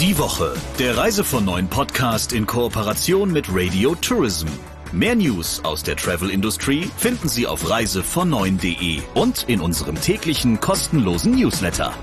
Die Woche, der Reise von neuen Podcast in Kooperation mit Radio Tourism. Mehr News aus der Travel-Industrie finden Sie auf reisevon9.de und in unserem täglichen kostenlosen Newsletter.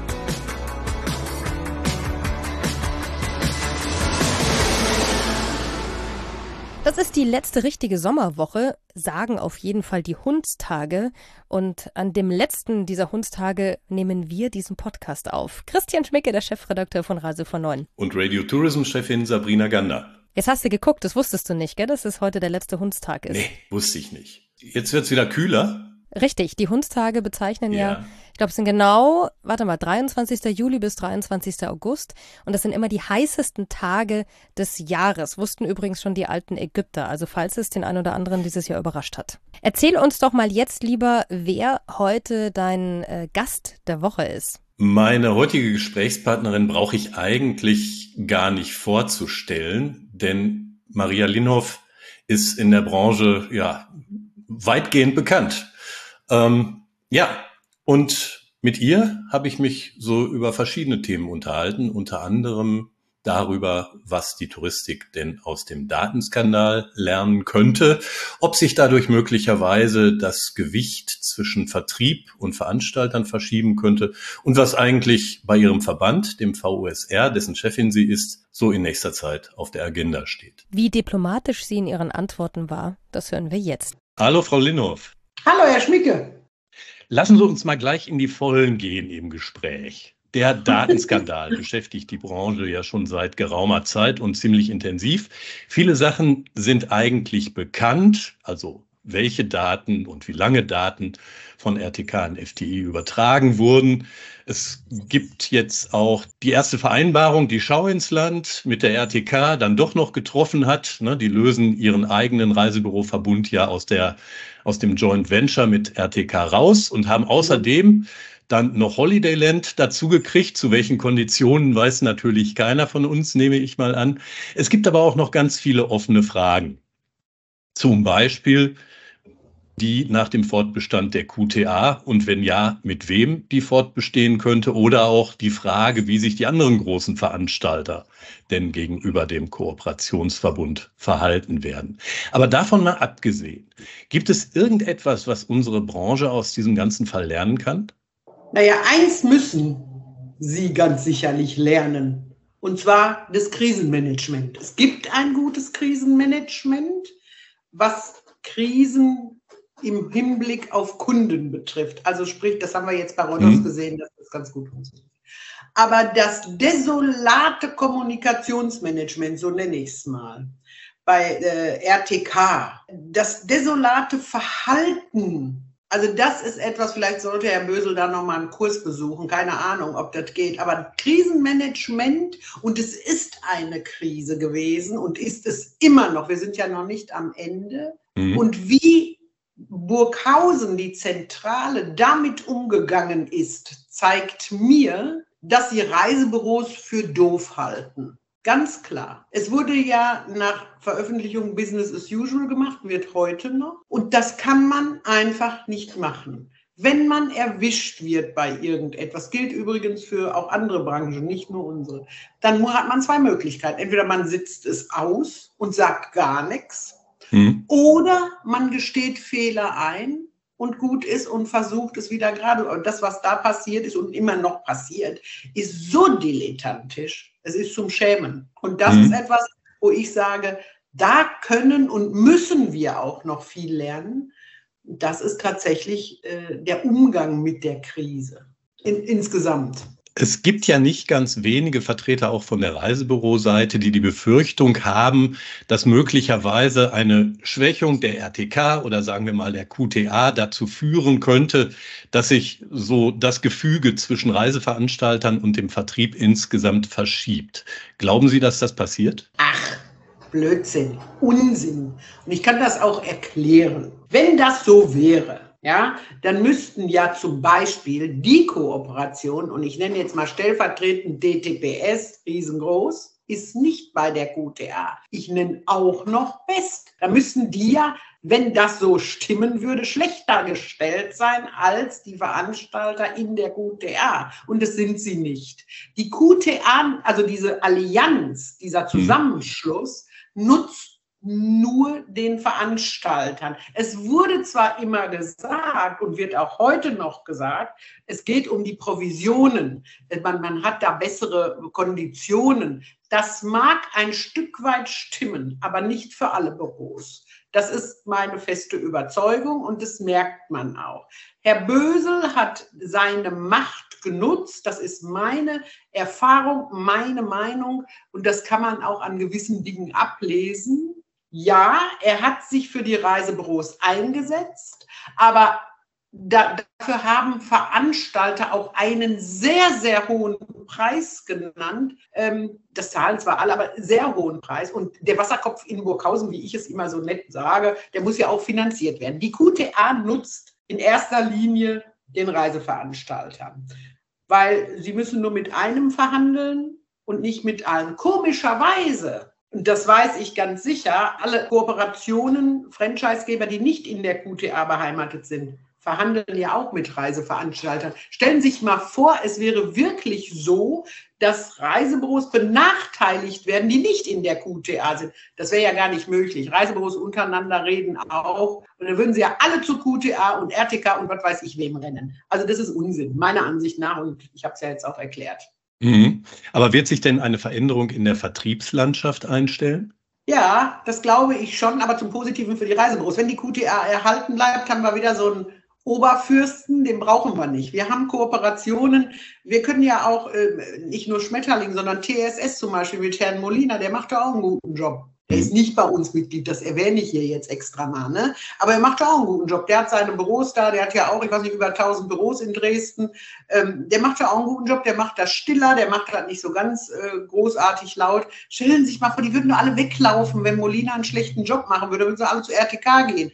Das ist die letzte richtige Sommerwoche, sagen auf jeden Fall die Hundstage. Und an dem letzten dieser Hundstage nehmen wir diesen Podcast auf. Christian Schmicke, der Chefredakteur von Reise von 9. Und Radio Tourism-Chefin Sabrina Gander. Jetzt hast du geguckt, das wusstest du nicht, gell, dass es heute der letzte Hundstag ist. Nee, wusste ich nicht. Jetzt wird's wieder kühler. Richtig, die Hundstage bezeichnen ja, ich glaube, es sind genau, 23. Juli bis 23. August. Und das sind immer die heißesten Tage des Jahres. Wussten übrigens schon die alten Ägypter, also falls es den einen oder anderen dieses Jahr überrascht hat. Erzähl uns doch mal jetzt lieber, wer heute dein Gast der Woche ist. Meine heutige Gesprächspartnerin brauche ich eigentlich gar nicht vorzustellen, denn Maria Linhoff ist in der Branche weitgehend bekannt. Und mit ihr habe ich mich so über verschiedene Themen unterhalten, unter anderem darüber, was die Touristik denn aus dem Datenskandal lernen könnte, ob sich dadurch möglicherweise das Gewicht zwischen Vertrieb und Veranstaltern verschieben könnte und was eigentlich bei ihrem Verband, dem VUSR, dessen Chefin sie ist, so in nächster Zeit auf der Agenda steht. Wie diplomatisch sie in ihren Antworten war, das hören wir jetzt. Hallo, Frau Linhoff. Hallo, Herr Schmicke. Lassen Sie uns mal gleich in die Vollen gehen im Gespräch. Der Datenskandal beschäftigt die Branche ja schon seit geraumer Zeit und ziemlich intensiv. Viele Sachen sind eigentlich bekannt, also welche Daten und wie lange Daten von RTK an FTI übertragen wurden. Es gibt jetzt auch die erste Vereinbarung, die Schau ins Land mit der RTK dann doch noch getroffen hat. Die lösen ihren eigenen Reisebüroverbund ja aus dem Joint Venture mit RTK raus und haben außerdem dann noch Holidayland dazu gekriegt. Zu welchen Konditionen weiß natürlich keiner von uns, nehme ich mal an. Es gibt aber auch noch ganz viele offene Fragen. Zum Beispiel die nach dem Fortbestand der QTA und wenn ja, mit wem die fortbestehen könnte oder auch die Frage, wie sich die anderen großen Veranstalter denn gegenüber dem Kooperationsverbund verhalten werden. Aber davon mal abgesehen, gibt es irgendetwas, was unsere Branche aus diesem ganzen Fall lernen kann? Naja, eins müssen Sie ganz sicherlich lernen, und zwar das Krisenmanagement. Es gibt ein gutes Krisenmanagement, was Krisen im Hinblick auf Kunden betrifft. Also sprich, das haben wir jetzt bei Rhodos gesehen, dass das ganz gut funktioniert. Aber das desolate Kommunikationsmanagement, so nenne ich es mal, bei RTK, das desolate Verhalten, also das ist etwas, vielleicht sollte Herr Bösel da nochmal einen Kurs besuchen, keine Ahnung, ob das geht, aber Krisenmanagement, und es ist eine Krise gewesen und ist es immer noch, wir sind ja noch nicht am Ende, und wie Burghausen, die Zentrale, damit umgegangen ist, zeigt mir, dass sie Reisebüros für doof halten. Ganz klar. Es wurde ja nach Veröffentlichung Business as usual gemacht, wird heute noch. Und das kann man einfach nicht machen. Wenn man erwischt wird bei irgendetwas, gilt übrigens für auch andere Branchen, nicht nur unsere, dann hat man zwei Möglichkeiten. Entweder man sitzt es aus und sagt gar nichts, oder man gesteht Fehler ein und gut ist und versucht es wieder gerade. Und das, was da passiert ist und immer noch passiert, ist so dilettantisch. Es ist zum Schämen. Und das ist etwas, wo ich sage, da können und müssen wir auch noch viel lernen. Das ist tatsächlich der Umgang mit der Krise insgesamt. Es gibt ja nicht ganz wenige Vertreter auch von der Reisebüroseite, die die Befürchtung haben, dass möglicherweise eine Schwächung der RTK oder sagen wir mal der QTA dazu führen könnte, dass sich so das Gefüge zwischen Reiseveranstaltern und dem Vertrieb insgesamt verschiebt. Glauben Sie, dass das passiert? Ach, Blödsinn, Unsinn. Und ich kann das auch erklären. Wenn das so wäre, ja, dann müssten ja zum Beispiel die Kooperation, und ich nenne jetzt mal stellvertretend DTPS, riesengroß, ist nicht bei der QTA. Ich nenne auch noch Best. Da müssten die ja wenn das so stimmen würde, schlechter gestellt sein als die Veranstalter in der QTA. Und das sind sie nicht. Die QTA, also diese Allianz, dieser Zusammenschluss, nutzt nur den Veranstaltern. Es wurde zwar immer gesagt und wird auch heute noch gesagt, es geht um die Provisionen. Man hat da bessere Konditionen. Das mag ein Stück weit stimmen, aber nicht für alle Büros. Das ist meine feste Überzeugung und das merkt man auch. Herr Bösel hat seine Macht genutzt. Das ist meine Erfahrung, meine Meinung und das kann man auch an gewissen Dingen ablesen. Ja, er hat sich für die Reisebüros eingesetzt, aber dafür haben Veranstalter auch einen sehr, sehr hohen Preis genannt. Das zahlen zwar alle, aber sehr hohen Preis. Und der Wasserkopf in Burghausen, wie ich es immer so nett sage, der muss ja auch finanziert werden. Die QTA nutzt in erster Linie den Reiseveranstaltern, weil sie müssen nur mit einem verhandeln und nicht mit allen. Komischerweise, und das weiß ich ganz sicher, alle Kooperationen, Franchisegeber, die nicht in der QTA beheimatet sind, verhandeln ja auch mit Reiseveranstaltern. Stellen Sie sich mal vor, es wäre wirklich so, dass Reisebüros benachteiligt werden, die nicht in der QTA sind. Das wäre ja gar nicht möglich. Reisebüros untereinander reden auch. Und dann würden sie ja alle zu QTA und RTK und was weiß ich wem rennen. Also das ist Unsinn, meiner Ansicht nach. Und ich habe es ja jetzt auch erklärt. Mhm. Aber wird sich denn eine Veränderung in der Vertriebslandschaft einstellen? Ja, das glaube ich schon, aber zum Positiven für die Reisebüros. Wenn die QTA erhalten bleibt, haben wir wieder so einen Oberfürsten, den brauchen wir nicht. Wir haben Kooperationen. Wir können ja auch nicht nur Schmetterling, sondern TSS zum Beispiel mit Herrn Molina, der macht da auch einen guten Job. Der ist nicht bei uns Mitglied, das erwähne ich hier jetzt extra mal, ne? Aber er macht auch einen guten Job. Der hat seine Büros da, der hat ja auch, ich weiß nicht, über 1000 Büros in Dresden. Der macht ja auch einen guten Job, der macht das stiller, der macht das nicht so ganz großartig laut. Stellen Sie sich mal vor, die würden nur alle weglaufen, wenn Molina einen schlechten Job machen würde, würden sie alle zu RTK gehen.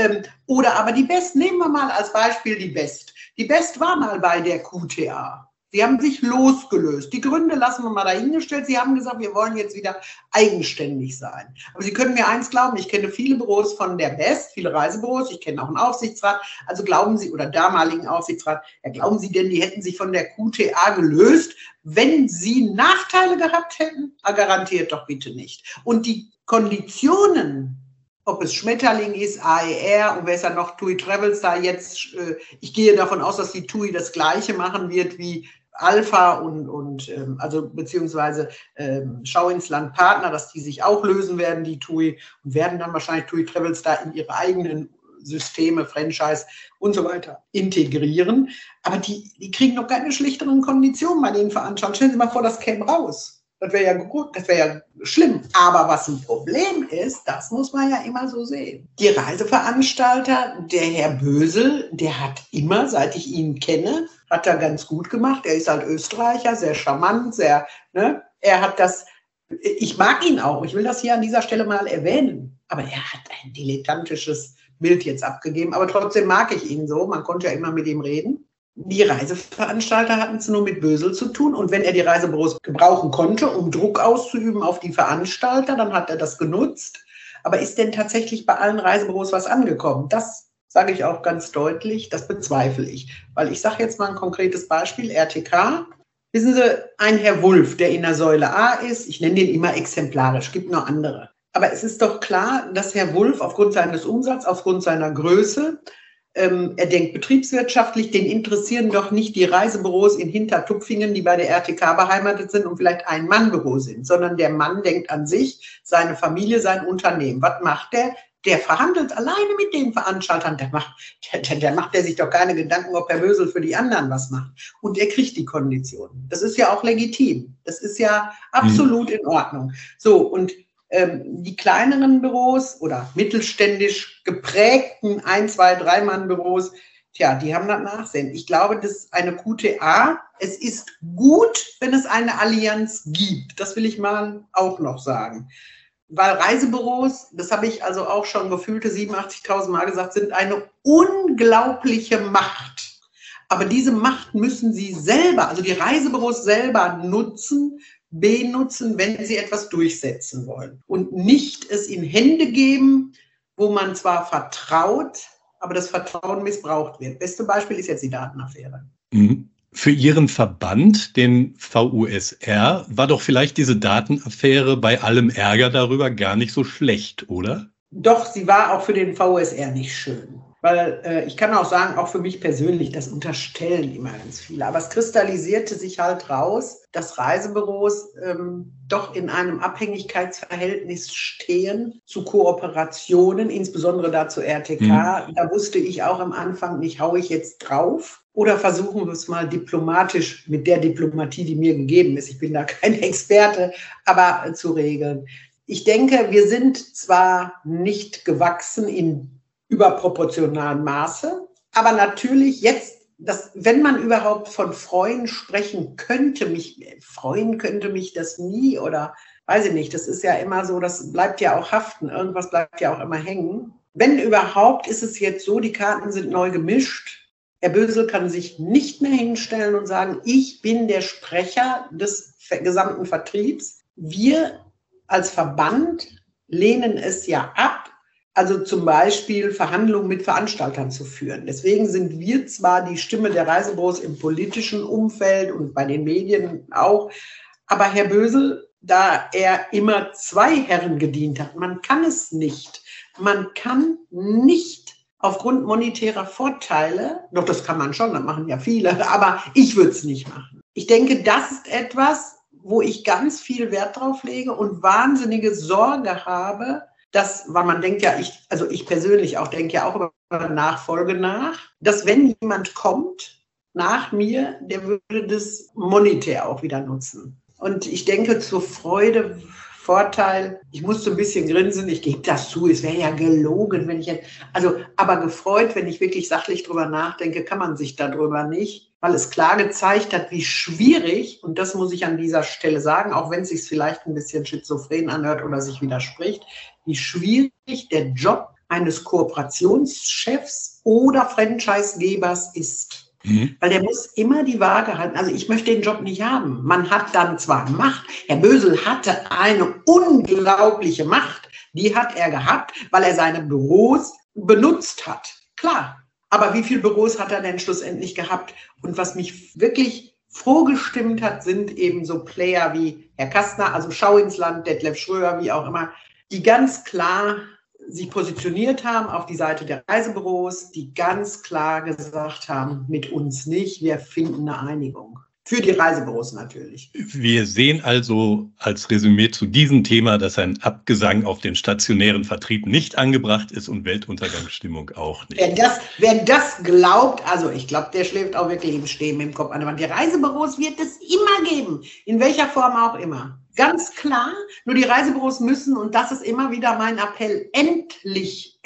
Oder aber die Best, nehmen wir mal als Beispiel die Best. Die Best war mal bei der QTA. Sie haben sich losgelöst. Die Gründe lassen wir mal dahingestellt. Sie haben gesagt, wir wollen jetzt wieder eigenständig sein. Aber Sie können mir eins glauben, ich kenne viele Büros von der Best, viele Reisebüros, ich kenne auch einen Aufsichtsrat. Also glauben Sie, oder damaligen Aufsichtsrat, ja, glauben Sie denn, die hätten sich von der QTA gelöst, wenn sie Nachteile gehabt hätten? Garantiert doch bitte nicht. Und die Konditionen, ob es Schmetterling ist, AER und wer ist ja noch, TUI Travels da jetzt, ich gehe davon aus, dass die TUI das Gleiche machen wird wie Alpha und also beziehungsweise Schau ins Land Partner, dass die sich auch lösen werden, die TUI, und werden dann wahrscheinlich TUI Travels da in ihre eigenen Systeme, Franchise und so weiter integrieren. Aber die kriegen noch keine schlechteren Konditionen bei den Veranstaltern. Stellen Sie mal vor, das käme raus. Das wäre ja gut, das wäre ja schlimm. Aber was ein Problem ist, das muss man ja immer so sehen. Die Reiseveranstalter, der Herr Bösel, der hat immer, seit ich ihn kenne, hat er ganz gut gemacht. Er ist halt Österreicher, sehr charmant, sehr, ne? Er hat das, ich mag ihn auch, ich will das hier an dieser Stelle mal erwähnen. Aber er hat ein dilettantisches Bild jetzt abgegeben. Aber trotzdem mag ich ihn so, man konnte ja immer mit ihm reden. Die Reiseveranstalter hatten es nur mit Bösel zu tun. Und wenn er die Reisebüros gebrauchen konnte, um Druck auszuüben auf die Veranstalter, dann hat er das genutzt. Aber ist denn tatsächlich bei allen Reisebüros was angekommen? Das sage ich auch ganz deutlich, das bezweifle ich. Weil ich sage jetzt mal ein konkretes Beispiel, RTK. Wissen Sie, ein Herr Wulff, der in der Säule A ist, ich nenne den immer exemplarisch, gibt noch andere. Aber es ist doch klar, dass Herr Wulff aufgrund seines Umsatzes, aufgrund seiner Größe, er denkt betriebswirtschaftlich, den interessieren doch nicht die Reisebüros in Hintertupfingen, die bei der RTK beheimatet sind und vielleicht ein Mann-Büro sind, sondern der Mann denkt an sich, seine Familie, sein Unternehmen. Was macht der? Der verhandelt alleine mit den Veranstaltern. Der macht sich doch keine Gedanken, ob Herr Bösel für die anderen was macht. Und er kriegt die Konditionen. Das ist ja auch legitim. Das ist ja absolut in Ordnung. So, und die kleineren Büros oder mittelständisch geprägten 1-, 2-, 3-Mann-Büros, tja, die haben das Nachsehen. Ich glaube, das ist eine QTA. Es ist gut, wenn es eine Allianz gibt. Das will ich mal auch noch sagen. Weil Reisebüros, das habe ich also auch schon gefühlte 87.000 Mal gesagt, sind eine unglaubliche Macht. Aber diese Macht müssen sie selber, also die Reisebüros selber benutzen, wenn sie etwas durchsetzen wollen. Und nicht es in Hände geben wo man zwar vertraut, aber das Vertrauen missbraucht wird. Beste Beispiel ist jetzt die Datenaffäre. Für Ihren Verband, den VUSR, war doch vielleicht diese Datenaffäre bei allem Ärger darüber gar nicht so schlecht, oder? Doch, sie war auch für den VUSR nicht schön. Weil ich kann auch sagen, auch für mich persönlich, das unterstellen immer ganz viele. Aber es kristallisierte sich halt raus, dass Reisebüros doch in einem Abhängigkeitsverhältnis stehen zu Kooperationen, insbesondere da zu RTK. Da wusste ich auch am Anfang nicht, hau ich jetzt drauf oder versuchen wir es mal diplomatisch mit der Diplomatie, die mir gegeben ist. Ich bin da kein Experte, aber zu regeln. Ich denke, wir sind zwar nicht gewachsen in überproportionalen Maße. Aber natürlich jetzt, wenn man überhaupt von freuen sprechen könnte, freuen könnte mich das nie oder weiß ich nicht, das ist ja immer so, das bleibt ja auch haften, irgendwas bleibt ja auch immer hängen. Wenn überhaupt, ist es jetzt so, die Karten sind neu gemischt. Herr Bösel kann sich nicht mehr hinstellen und sagen, ich bin der Sprecher des gesamten Vertriebs. Wir als Verband lehnen es ja ab, also zum Beispiel Verhandlungen mit Veranstaltern zu führen. Deswegen sind wir zwar die Stimme der Reisebüros im politischen Umfeld und bei den Medien auch, aber Herr Bösel, da er immer zwei Herren gedient hat, man kann es nicht. Man kann nicht aufgrund monetärer Vorteile, doch das kann man schon, das machen ja viele, aber ich würde es nicht machen. Ich denke, das ist etwas, wo ich ganz viel Wert drauf lege und wahnsinnige Sorge habe, weil man denkt ja, ich persönlich auch denke ja auch über Nachfolge nach, dass wenn jemand kommt nach mir, der würde das monetär auch wieder nutzen. Und ich denke zur Freude, Vorteil, ich musste ein bisschen grinsen, ich gebe das zu, es wäre ja gelogen, wenn ich jetzt, aber gefreut, wenn ich wirklich sachlich drüber nachdenke, kann man sich darüber nicht, weil es klar gezeigt hat, wie schwierig, und das muss ich an dieser Stelle sagen, auch wenn es sich vielleicht ein bisschen schizophren anhört oder sich widerspricht, wie schwierig der Job eines Kooperationschefs oder Franchisegebers ist. Weil der muss immer die Waage halten. Also ich möchte den Job nicht haben. Man hat dann zwar Macht. Herr Bösel hatte eine unglaubliche Macht. Die hat er gehabt, weil er seine Büros benutzt hat. Klar. Aber wie viele Büros hat er denn schlussendlich gehabt? Und was mich wirklich froh gestimmt hat, sind eben so Player wie Herr Kastner, also Schau ins Land, Detlef Schröer, wie auch immer, die ganz klar sich positioniert haben auf die Seite der Reisebüros, die ganz klar gesagt haben, mit uns nicht, wir finden eine Einigung. Für die Reisebüros natürlich. Wir sehen also als Resümee zu diesem Thema, dass ein Abgesang auf den stationären Vertrieb nicht angebracht ist und Weltuntergangsstimmung auch nicht. Wer das glaubt, also ich glaube, der schläft auch wirklich im Stehen mit dem Kopf an der Wand. Die Reisebüros wird es immer geben, in welcher Form auch immer. Ganz klar, nur die Reisebüros müssen, und das ist immer wieder mein Appell, endlich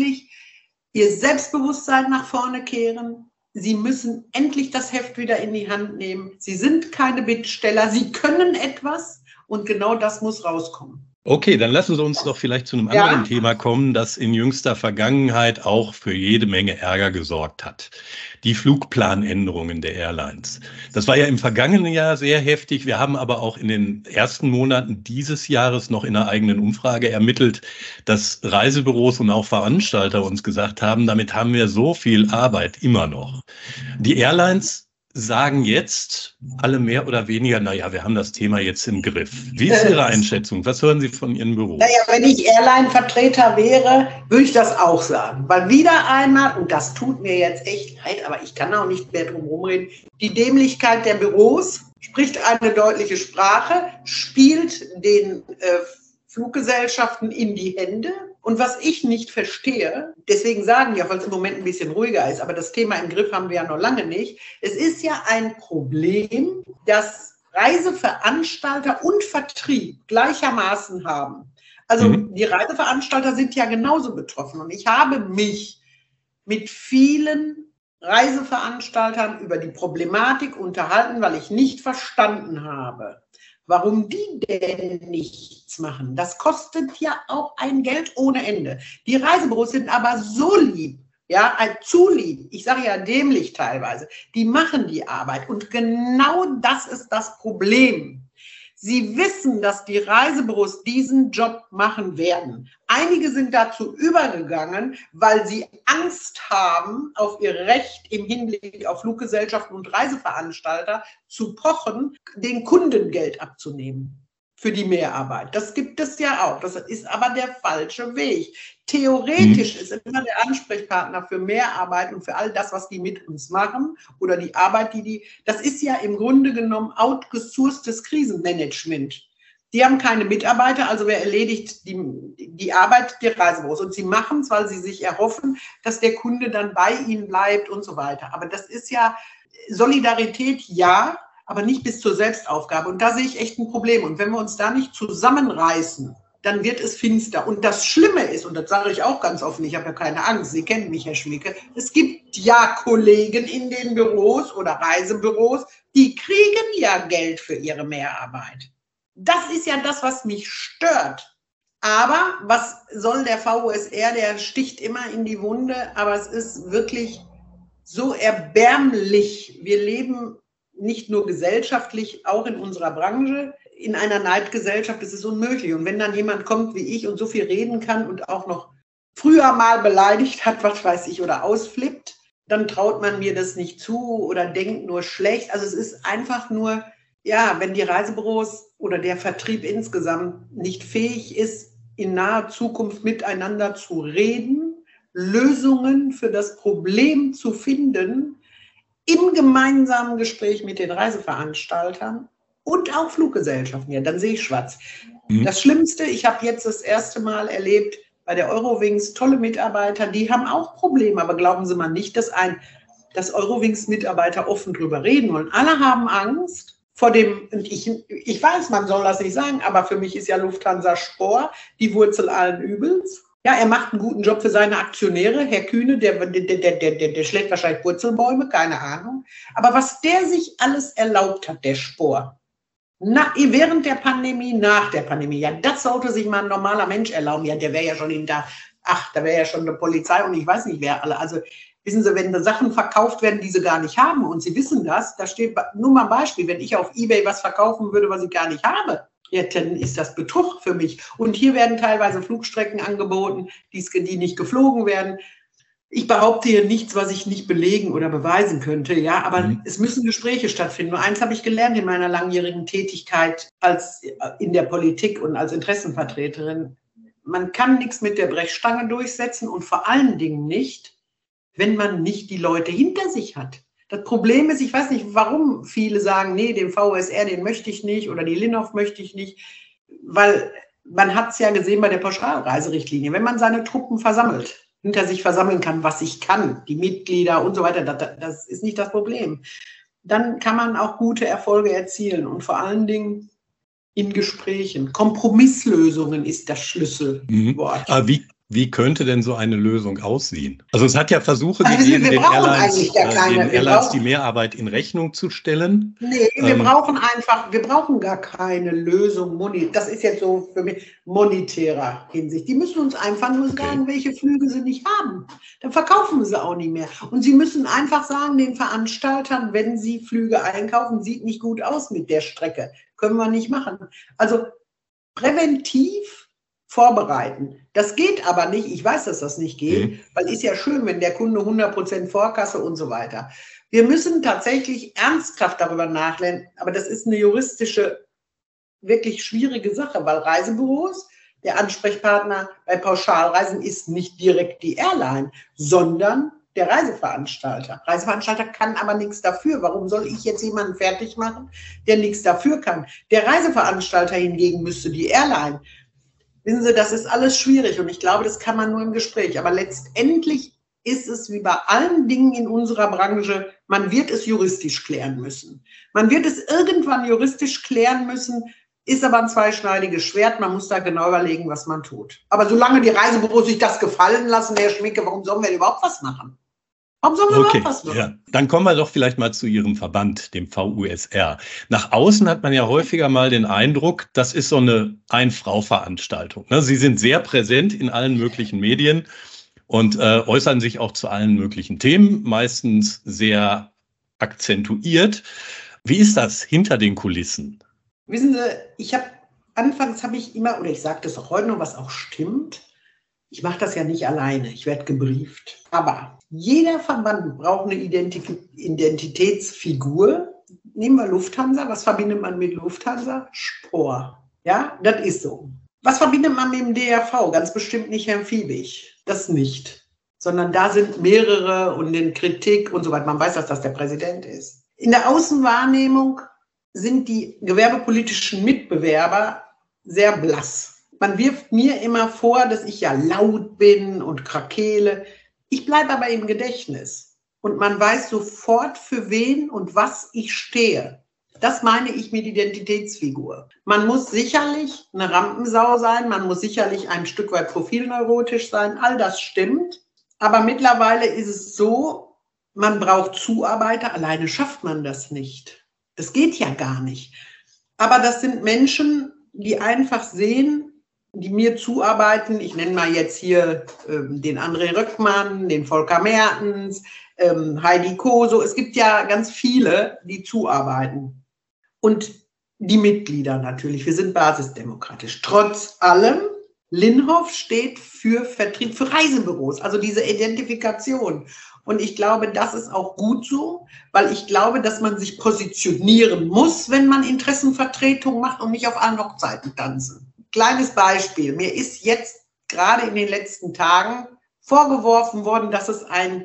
ihr Selbstbewusstsein nach vorne kehren. Sie müssen endlich das Heft wieder in die Hand nehmen. Sie sind keine Bittsteller, sie können etwas und genau das muss rauskommen. Okay, dann lassen Sie uns doch vielleicht zu einem anderen Thema kommen, das in jüngster Vergangenheit auch für jede Menge Ärger gesorgt hat. Die Flugplanänderungen der Airlines. Das war ja im vergangenen Jahr sehr heftig. Wir haben aber auch in den ersten Monaten dieses Jahres noch in einer eigenen Umfrage ermittelt, dass Reisebüros und auch Veranstalter uns gesagt haben, damit haben wir so viel Arbeit immer noch. Die Airlines sagen jetzt alle mehr oder weniger, naja, wir haben das Thema jetzt im Griff. Wie ist Ihre Einschätzung? Was hören Sie von Ihren Büros? Naja, wenn ich Airline-Vertreter wäre, würde ich das auch sagen. Weil wieder einmal, und das tut mir jetzt echt leid, aber ich kann auch nicht mehr drum rumreden, die Dämlichkeit der Büros spricht eine deutliche Sprache, spielt den Fluggesellschaften in die Hände. Und was ich nicht verstehe, deswegen sagen wir, weil es im Moment ein bisschen ruhiger ist, aber das Thema im Griff haben wir ja noch lange nicht. Es ist ja ein Problem, das Reiseveranstalter und Vertrieb gleichermaßen haben. Also die Reiseveranstalter sind ja genauso betroffen. Und ich habe mich mit vielen Reiseveranstaltern über die Problematik unterhalten, weil ich nicht verstanden habe, warum die denn nichts machen. Das kostet ja auch ein Geld ohne Ende. Die Reisebüros sind aber so lieb, ja, zu lieb, ich sage ja dämlich teilweise, die machen die Arbeit. Und genau das ist das Problem. Sie wissen, dass die Reisebüros diesen Job machen werden. Einige sind dazu übergegangen, weil sie Angst haben, auf ihr Recht im Hinblick auf Fluggesellschaften und Reiseveranstalter zu pochen, den Kunden Geld abzunehmen für die Mehrarbeit. Das gibt es ja auch. Das ist aber der falsche Weg. Theoretisch ist immer der Ansprechpartner für Mehrarbeit und für all das, was die mit uns machen oder die Arbeit, das ist ja im Grunde genommen outgesourcetes Krisenmanagement. Die haben keine Mitarbeiter, also wer erledigt die Arbeit der Reisebüros. Und sie machen es, weil sie sich erhoffen, dass der Kunde dann bei ihnen bleibt und so weiter. Aber das ist ja Solidarität, ja, aber nicht bis zur Selbstaufgabe. Und da sehe ich echt ein Problem. Und wenn wir uns da nicht zusammenreißen, dann wird es finster. Und das Schlimme ist, und das sage ich auch ganz offen, ich habe ja keine Angst, Sie kennen mich, Herr Schmicke, es gibt ja Kollegen in den Büros oder Reisebüros, die kriegen ja Geld für ihre Mehrarbeit. Das ist ja das, was mich stört. Aber was soll der VUSR, der sticht immer in die Wunde, aber es ist wirklich so erbärmlich. Wir leben nicht nur gesellschaftlich, auch in unserer Branche, in einer Neidgesellschaft, das ist unmöglich. Und wenn dann jemand kommt wie ich und so viel reden kann und auch noch früher mal beleidigt hat, was weiß ich, oder ausflippt, dann traut man mir das nicht zu oder denkt nur schlecht. Also es ist einfach nur, ja, wenn die Reisebüros oder der Vertrieb insgesamt nicht fähig ist, in naher Zukunft miteinander zu reden, Lösungen für das Problem zu finden, im gemeinsamen Gespräch mit den Reiseveranstaltern und auch Fluggesellschaften, ja, dann sehe ich schwarz. Das Schlimmste, ich habe jetzt das erste Mal erlebt, bei der Eurowings, tolle Mitarbeiter, die haben auch Probleme, aber glauben Sie mal nicht, dass Eurowings-Mitarbeiter offen drüber reden wollen. Alle haben Angst vor dem, und ich weiß, man soll das nicht sagen, aber für mich ist ja Lufthansa Spor die Wurzel allen Übels. Ja, er macht einen guten Job für seine Aktionäre. Herr Kühne, der schlägt wahrscheinlich Wurzelbäume, keine Ahnung. Aber was der sich alles erlaubt hat, der Spor, während der Pandemie, nach der Pandemie, ja, das sollte sich mal ein normaler Mensch erlauben. Ja, der wäre ja schon da wäre ja schon eine Polizei und ich weiß nicht wer alle. Also wissen Sie, wenn da Sachen verkauft werden, die sie gar nicht haben und Sie wissen das, da steht nur mal ein Beispiel, wenn ich auf eBay was verkaufen würde, was ich gar nicht habe, ja, dann ist das Betrug für mich. Und hier werden teilweise Flugstrecken angeboten, die nicht geflogen werden. Ich behaupte hier nichts, was ich nicht belegen oder beweisen könnte, ja, aber es müssen Gespräche stattfinden. Nur eins habe ich gelernt in meiner langjährigen Tätigkeit in der Politik und als Interessenvertreterin. Man kann nichts mit der Brechstange durchsetzen und vor allen Dingen nicht, wenn man nicht die Leute hinter sich hat. Das Problem ist, ich weiß nicht, warum viele sagen, nee, den VUSR, den möchte ich nicht oder die Linhoff möchte ich nicht, weil man hat es ja gesehen bei der Pauschalreiserichtlinie, wenn man seine Truppen hinter sich versammeln kann, was ich kann, die Mitglieder und so weiter, das ist nicht das Problem. Dann kann man auch gute Erfolge erzielen und vor allen Dingen in Gesprächen. Kompromisslösungen ist das Schlüsselwort. Aber wie könnte denn so eine Lösung aussehen? Also es hat ja Versuche gegeben, den Airlines die Mehrarbeit in Rechnung zu stellen. Nee, wir brauchen gar keine Lösung. Das ist jetzt so für mich monetärer Hinsicht. Die müssen uns einfach nur sagen, welche Flüge sie nicht haben. Dann verkaufen wir sie auch nicht mehr. Und sie müssen einfach sagen, den Veranstaltern, wenn sie Flüge einkaufen, sieht nicht gut aus mit der Strecke. Können wir nicht machen. Also präventiv vorbereiten. Das geht aber nicht. Ich weiß, dass das nicht geht, weil ist ja schön, wenn der Kunde 100% Vorkasse und so weiter. Wir müssen tatsächlich ernsthaft darüber nachdenken, aber das ist eine juristische, wirklich schwierige Sache, weil Reisebüros, der Ansprechpartner bei Pauschalreisen ist nicht direkt die Airline, sondern der Reiseveranstalter. Reiseveranstalter kann aber nichts dafür. Warum soll ich jetzt jemanden fertig machen, der nichts dafür kann? Der Reiseveranstalter hingegen müsste die Airline. Wissen Sie, das ist alles schwierig und ich glaube, das kann man nur im Gespräch. Aber letztendlich ist es wie bei allen Dingen in unserer Branche, man wird es juristisch klären müssen. Man wird es irgendwann juristisch klären müssen, ist aber ein zweischneidiges Schwert. Man muss da genau überlegen, was man tut. Aber solange die Reisebüros sich das gefallen lassen, Herr Schmicke, warum sollen wir überhaupt was machen? Warum sollen wir überhaupt was machen? Ja. Dann kommen wir doch vielleicht mal zu Ihrem Verband, dem VUSR. Nach außen hat man ja häufiger mal den Eindruck, das ist so eine Ein-Frau-Veranstaltung. Sie sind sehr präsent in allen möglichen Medien und äußern sich auch zu allen möglichen Themen, meistens sehr akzentuiert. Wie ist das hinter den Kulissen? Wissen Sie, anfangs habe ich immer, oder ich sage das auch heute noch, was auch stimmt, ich mache das ja nicht alleine, ich werde gebrieft. Aber jeder Verband braucht eine Identitätsfigur. Nehmen wir Lufthansa, was verbindet man mit Lufthansa? Spor. Ja, das ist so. Was verbindet man mit dem DRV? Ganz bestimmt nicht Herrn Fiebig. Das nicht. Sondern da sind mehrere und in Kritik und so weiter. Man weiß, dass das der Präsident ist. In der Außenwahrnehmung sind die gewerbepolitischen Mitbewerber sehr blass. Man wirft mir immer vor, dass ich ja laut bin und krakeele. Ich bleibe aber im Gedächtnis. Und man weiß sofort, für wen und was ich stehe. Das meine ich mit Identitätsfigur. Man muss sicherlich eine Rampensau sein, man muss sicherlich ein Stück weit profilneurotisch sein. All das stimmt. Aber mittlerweile ist es so, man braucht Zuarbeiter. Alleine schafft man das nicht. Das geht ja gar nicht. Aber das sind Menschen, die einfach sehen, die mir zuarbeiten. Ich nenne mal jetzt hier den André Röckmann, den Volker Mertens, Heidi Koso. Es gibt ja ganz viele, die zuarbeiten. Und die Mitglieder natürlich. Wir sind basisdemokratisch. Trotz allem, Linhoff steht für Vertrieb, für Reisebüros, also diese Identifikation. Und ich glaube, das ist auch gut so, weil ich glaube, dass man sich positionieren muss, wenn man Interessenvertretung macht und nicht auf allen Hochzeiten tanzen. Kleines Beispiel. Mir ist jetzt gerade in den letzten Tagen vorgeworfen worden, dass es ein,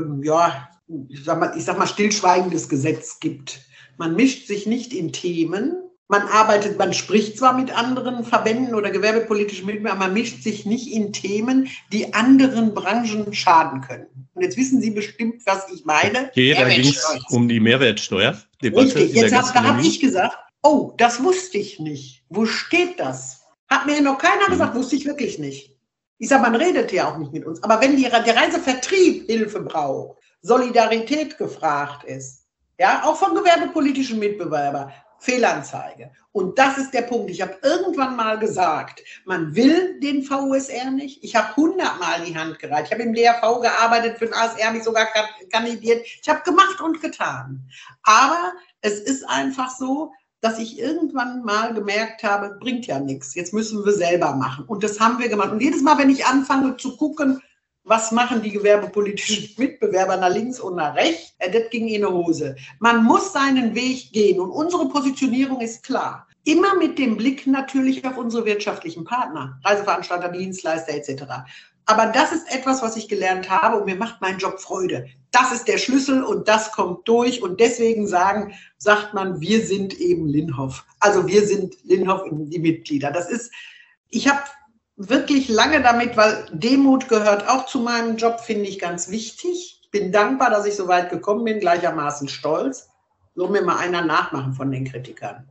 ich sag mal, stillschweigendes Gesetz gibt. Man mischt sich nicht in Themen. Man spricht zwar mit anderen Verbänden oder gewerbepolitischen Mitgliedern, aber man mischt sich nicht in Themen, die anderen Branchen schaden können. Und jetzt wissen Sie bestimmt, was ich meine. Okay, da ging es um die Mehrwertsteuerdebatte. Richtig, da habe ich gesagt, oh, das wusste ich nicht. Wo steht das? Hat mir noch keiner gesagt, wusste ich wirklich nicht. Ich sage, man redet ja auch nicht mit uns. Aber wenn der Reisevertrieb Hilfe braucht, Solidarität gefragt ist, ja, auch von gewerbepolitischen Mitbewerbern, Fehlanzeige. Und das ist der Punkt. Ich habe irgendwann mal gesagt, man will den VUSR nicht. Ich habe 100-mal die Hand gereicht. Ich habe im DRV gearbeitet, für den ASR habe ich sogar kandidiert. Ich habe gemacht und getan. Aber es ist einfach so, dass ich irgendwann mal gemerkt habe, bringt ja nichts. Jetzt müssen wir selber machen. Und das haben wir gemacht. Und jedes Mal, wenn ich anfange zu gucken, was machen die gewerbepolitischen Mitbewerber nach links und nach rechts, das ging in die Hose. Man muss seinen Weg gehen und unsere Positionierung ist klar. Immer mit dem Blick natürlich auf unsere wirtschaftlichen Partner, Reiseveranstalter, Dienstleister etc. Aber das ist etwas, was ich gelernt habe und mir macht mein Job Freude. Das ist der Schlüssel und das kommt durch und deswegen sagt man, wir sind eben Linhoff. Also wir sind Linhoff, die Mitglieder. Ich habe wirklich lange damit, weil Demut gehört auch zu meinem Job, finde ich ganz wichtig. Ich bin dankbar, dass ich so weit gekommen bin, gleichermaßen stolz. Soll mir mal einer nachmachen von den Kritikern.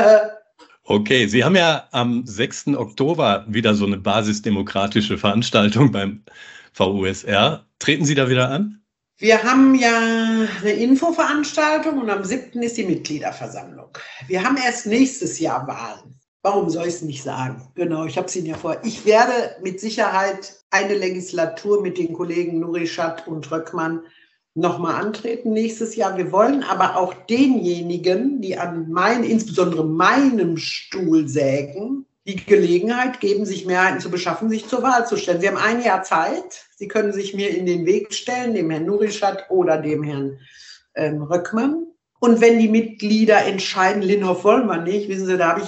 Okay, Sie haben ja am 6. Oktober wieder so eine basisdemokratische Veranstaltung beim VUSR. Treten Sie da wieder an? Wir haben ja eine Infoveranstaltung und am 7. ist die Mitgliederversammlung. Wir haben erst nächstes Jahr Wahlen. Warum soll ich es nicht sagen? Genau, ich habe es Ihnen ja vor. Ich werde mit Sicherheit eine Legislatur mit den Kollegen Nurishat und Röckmann nochmal antreten nächstes Jahr. Wir wollen aber auch denjenigen, die insbesondere meinem Stuhl sägen, die Gelegenheit geben, sich Mehrheiten zu beschaffen, sich zur Wahl zu stellen. Sie haben ein Jahr Zeit. Sie können sich mir in den Weg stellen, dem Herrn Nurishat oder dem Herrn Röckmann. Und wenn die Mitglieder entscheiden, Linhoff wollen wir nicht, wissen Sie, da habe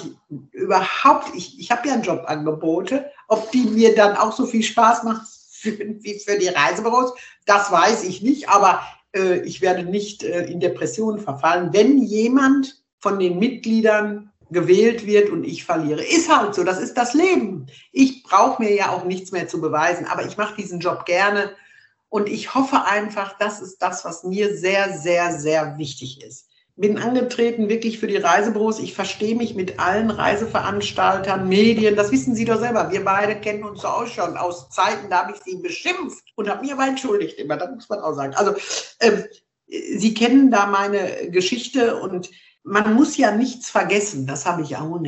ich habe ja Jobangebote, ob die mir dann auch so viel Spaß macht wie für die Reisebüros, das weiß ich nicht, aber ich werde nicht in Depressionen verfallen, wenn jemand von den Mitgliedern gewählt wird und ich verliere. Ist halt so, das ist das Leben. Ich brauche mir ja auch nichts mehr zu beweisen, aber ich mache diesen Job gerne. Und ich hoffe einfach, das ist das, was mir sehr, sehr, sehr wichtig ist. Bin angetreten wirklich für die Reisebüros. Ich verstehe mich mit allen Reiseveranstaltern, Medien. Das wissen Sie doch selber. Wir beide kennen uns so auch schon aus Zeiten, da habe ich Sie beschimpft und habe mich aber entschuldigt immer. Das muss man auch sagen. Also Sie kennen da meine Geschichte und man muss ja nichts vergessen. Das habe ich auch nicht.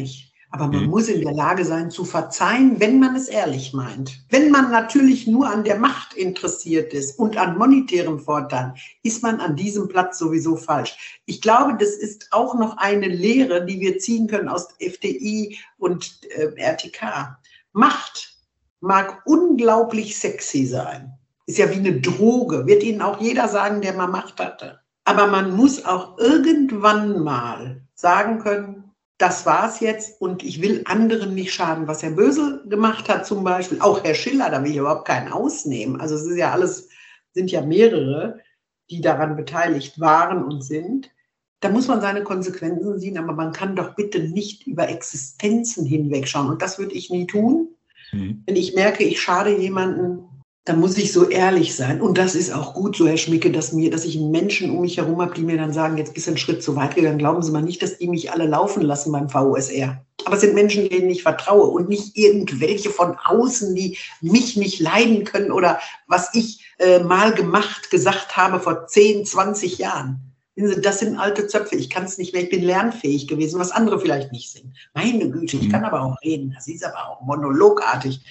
Aber man muss in der Lage sein zu verzeihen, wenn man es ehrlich meint. Wenn man natürlich nur an der Macht interessiert ist und an monetären Vorteilen, ist man an diesem Platz sowieso falsch. Ich glaube, das ist auch noch eine Lehre, die wir ziehen können aus FDI und RTK. Macht mag unglaublich sexy sein. Ist ja wie eine Droge, wird Ihnen auch jeder sagen, der mal Macht hatte. Aber man muss auch irgendwann mal sagen können, das war's jetzt und ich will anderen nicht schaden. Was Herr Bösel gemacht hat zum Beispiel, auch Herr Schiller, da will ich überhaupt keinen ausnehmen. Also es ist ja alles, sind ja mehrere, die daran beteiligt waren und sind. Da muss man seine Konsequenzen sehen, aber man kann doch bitte nicht über Existenzen hinwegschauen. Und das würde ich nie tun. Wenn ich merke, ich schade jemanden, dann muss ich so ehrlich sein. Und das ist auch gut so, Herr Schmicke, dass ich einen Menschen um mich herum habe, die mir dann sagen, jetzt bist du einen Schritt zu weit gegangen. Glauben Sie mal nicht, dass die mich alle laufen lassen beim VUSR. Aber es sind Menschen, denen ich vertraue und nicht irgendwelche von außen, die mich nicht leiden können oder was ich mal gesagt habe vor 10, 20 Jahren. Das sind alte Zöpfe, ich kann es nicht mehr, ich bin lernfähig gewesen, was andere vielleicht nicht sind. Meine Güte, ich kann aber auch reden, das ist aber auch monologartig.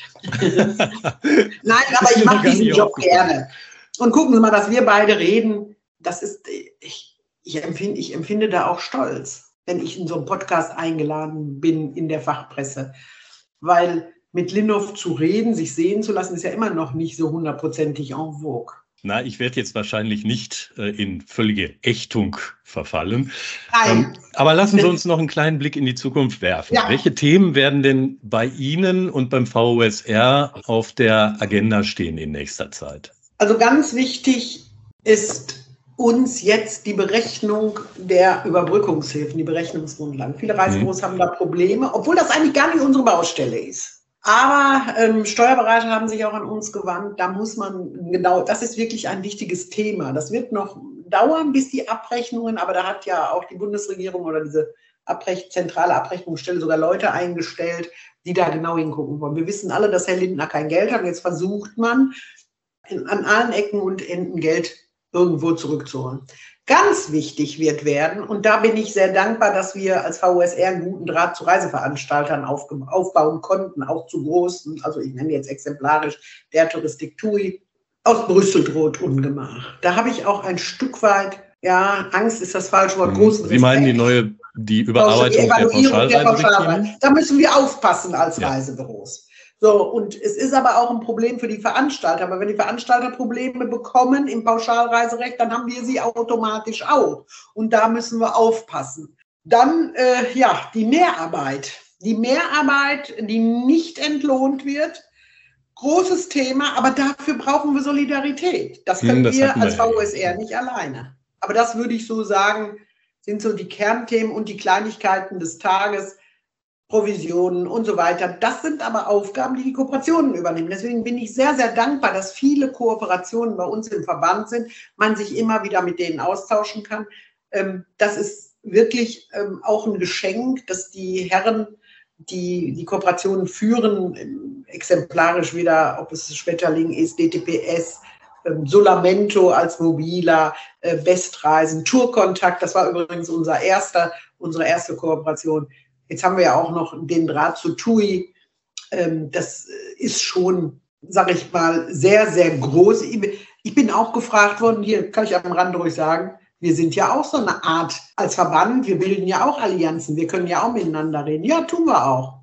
Nein, aber ich mache diesen Job gerne. Und gucken Sie mal, dass wir beide reden, das ist, ich empfinde da auch Stolz, wenn ich in so einen Podcast eingeladen bin in der Fachpresse. Weil mit Linhoff zu reden, sich sehen zu lassen, ist ja immer noch nicht so hundertprozentig en vogue. Na, ich werde jetzt wahrscheinlich nicht in völlige Ächtung verfallen. Aber lassen Sie uns noch einen kleinen Blick in die Zukunft werfen. Ja. Welche Themen werden denn bei Ihnen und beim VUSR auf der Agenda stehen in nächster Zeit? Also ganz wichtig ist uns jetzt die Berechnung der Überbrückungshilfen, die Berechnungsgrundlagen. Viele Reisebüros haben da Probleme, obwohl das eigentlich gar nicht unsere Baustelle ist. Aber Steuerberater haben sich auch an uns gewandt. Da muss man das ist wirklich ein wichtiges Thema. Das wird noch dauern, bis die Abrechnungen, aber da hat ja auch die Bundesregierung oder diese zentrale Abrechnungsstelle sogar Leute eingestellt, die da genau hingucken wollen. Wir wissen alle, dass Herr Lindner kein Geld hat. Und jetzt versucht man, an allen Ecken und Enden Geld irgendwo zurückzuholen. Ganz wichtig wird werden, und da bin ich sehr dankbar, dass wir als VUSR einen guten Draht zu Reiseveranstaltern aufbauen konnten, auch zu großen, also ich nenne jetzt exemplarisch der Touristik TUI, aus Brüssel droht Ungemach. Da habe ich auch ein Stück weit, Angst ist das falsche Wort, großen Respekt. Sie meinen die Überarbeitung der Pauschalreise? Da müssen wir aufpassen als Reisebüros. So, und es ist aber auch ein Problem für die Veranstalter. Aber wenn die Veranstalter Probleme bekommen im Pauschalreiserecht, dann haben wir sie automatisch auch. Und da müssen wir aufpassen. Dann, die Mehrarbeit. Die Mehrarbeit, die nicht entlohnt wird. Großes Thema, aber dafür brauchen wir Solidarität. Das können wir als VUSR nicht alleine. Aber das würde ich so sagen, sind so die Kernthemen und die Kleinigkeiten des Tages. Provisionen und so weiter. Das sind aber Aufgaben, die Kooperationen übernehmen. Deswegen bin ich sehr, sehr dankbar, dass viele Kooperationen bei uns im Verband sind, man sich immer wieder mit denen austauschen kann. Das ist wirklich auch ein Geschenk, dass die Herren, die die Kooperationen führen, exemplarisch wieder, ob es Schmetterling ist, DTPS, Solamento als Mobiler, Bestreisen, Tourkontakt, das war übrigens unsere erste Kooperation. Jetzt haben wir ja auch noch den Draht zu TUI. Das ist schon, sage ich mal, sehr, sehr groß. Ich bin auch gefragt worden, hier kann ich am Rand ruhig sagen, wir sind ja auch so eine Art als Verband, wir bilden ja auch Allianzen, wir können ja auch miteinander reden. Ja, tun wir auch.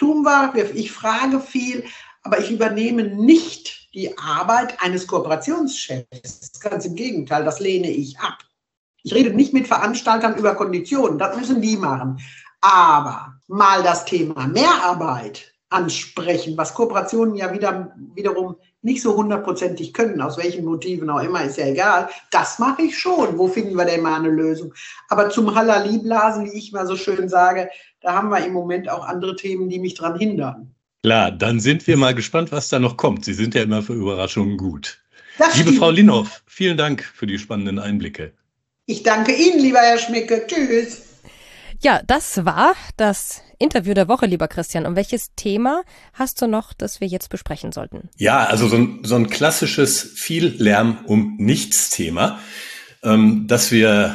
Ich frage viel, aber ich übernehme nicht die Arbeit eines Kooperationschefs. Ganz im Gegenteil, das lehne ich ab. Ich rede nicht mit Veranstaltern über Konditionen, das müssen die machen. Aber mal das Thema Mehrarbeit ansprechen, was Kooperationen ja wiederum nicht so hundertprozentig können, aus welchen Motiven auch immer, ist ja egal. Das mache ich schon. Wo finden wir denn mal eine Lösung? Aber zum Halali-Blasen, wie ich mal so schön sage, da haben wir im Moment auch andere Themen, die mich daran hindern. Klar, dann sind wir mal gespannt, was da noch kommt. Sie sind ja immer für Überraschungen gut. Liebe Frau Linhoff, vielen Dank für die spannenden Einblicke. Ich danke Ihnen, lieber Herr Schmicke. Tschüss. Ja, das war das Interview der Woche, lieber Christian. Und welches Thema hast du noch, das wir jetzt besprechen sollten? Ja, also so ein klassisches viel Lärm um nichts Thema, das wir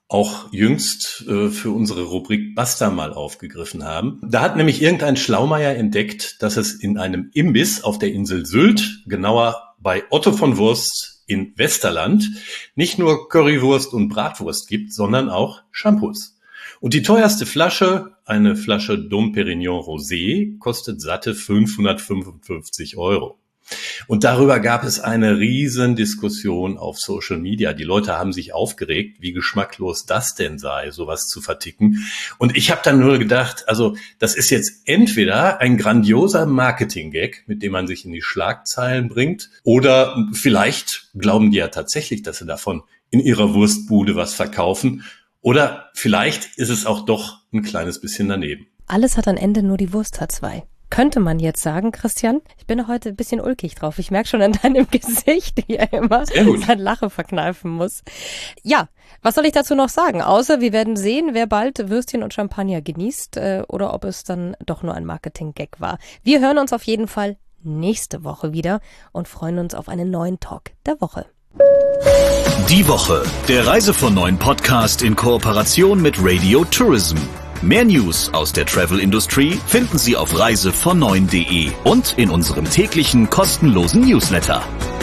auch jüngst für unsere Rubrik Basta mal aufgegriffen haben. Da hat nämlich irgendein Schlaumeier entdeckt, dass es in einem Imbiss auf der Insel Sylt, genauer bei Otto von Wurst in Westerland, nicht nur Currywurst und Bratwurst gibt, sondern auch Shampoos. Und die teuerste Flasche, eine Flasche Dom Pérignon Rosé, kostet satte 555 €. Und darüber gab es eine riesen Diskussion auf Social Media. Die Leute haben sich aufgeregt, wie geschmacklos das denn sei, sowas zu verticken. Und ich habe dann nur gedacht, also das ist jetzt entweder ein grandioser Marketing-Gag, mit dem man sich in die Schlagzeilen bringt, oder vielleicht glauben die ja tatsächlich, dass sie davon in ihrer Wurstbude was verkaufen. Oder vielleicht ist es auch doch ein kleines bisschen daneben. Alles hat am Ende nur die Wurst hat zwei. Könnte man jetzt sagen, Christian? Ich bin heute ein bisschen ulkig drauf. Ich merke schon an deinem Gesicht, wie er immer sein Lachen verkneifen muss. Ja, was soll ich dazu noch sagen? Außer wir werden sehen, wer bald Würstchen und Champagner genießt oder ob es dann doch nur ein Marketing-Gag war. Wir hören uns auf jeden Fall nächste Woche wieder und freuen uns auf einen neuen Talk der Woche. Die Woche, der Reise von 9 Podcast in Kooperation mit Radio Tourism. Mehr News aus der Travel Industry finden Sie auf reisevon9.de und in unserem täglichen kostenlosen Newsletter.